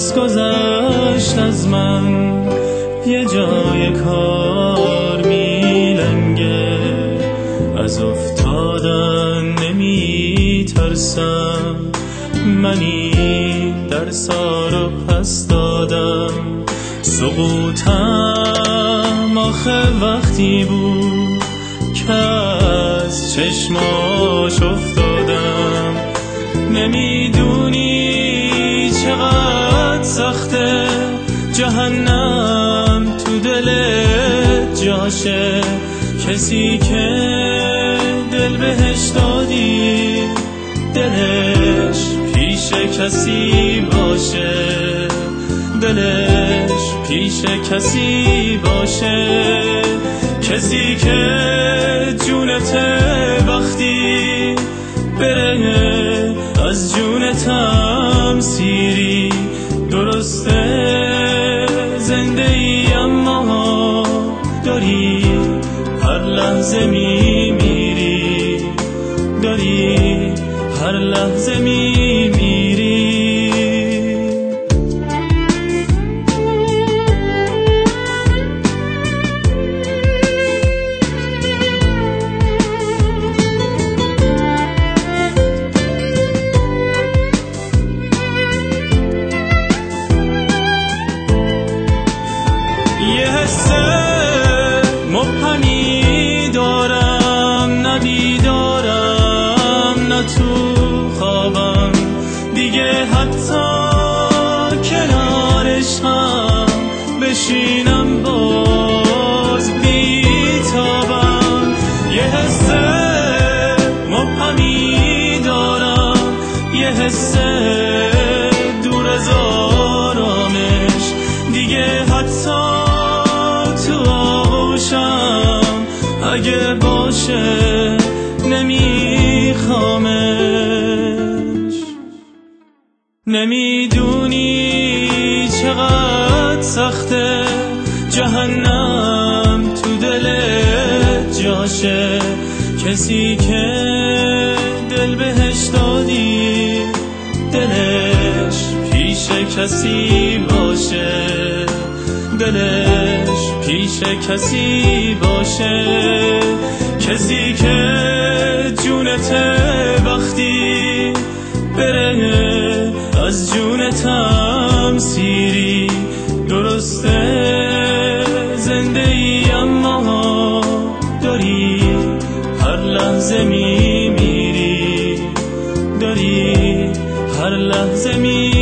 روز گذشت از من یه جای کار میلنگه، از افتادن نمی ترسم، منی درسا رو پس دادم. سقوطم آخه وقتی بود که از چشماش افتادم. نمیدونی چقدر سخته جهنم تو دلت جاشه، کسی که دل بهش دادی دلش پیش کسی باشه، دلش پیش کسی باشه. کسی که جونته وقتی بره از جونتم سیری، درسته زنده ای اما داری هر لحظه میمیری، داری هر لحظه میمیری. یه حس مبهمی دارم، ندیدارم نه تو خوابم دیگه، حتی کنارش هم بشینم باز بیتابم. یه حس مبهمی دارم، یه حس دور از آرامش دیگه، حتی تو آغوشم اگه باشه نمیخوامش. نمیدونی چقدر سخته جهنم تو دلت جاشه، کسی که دل بهش دادی دلش پیش کسی باشه، دلش پیش کسی باشه. کسی که جونته وقتی بره از جونتم سیری، درسته زنده ای اما داری هر لحظه میمیری، داری هر لحظه میمیری.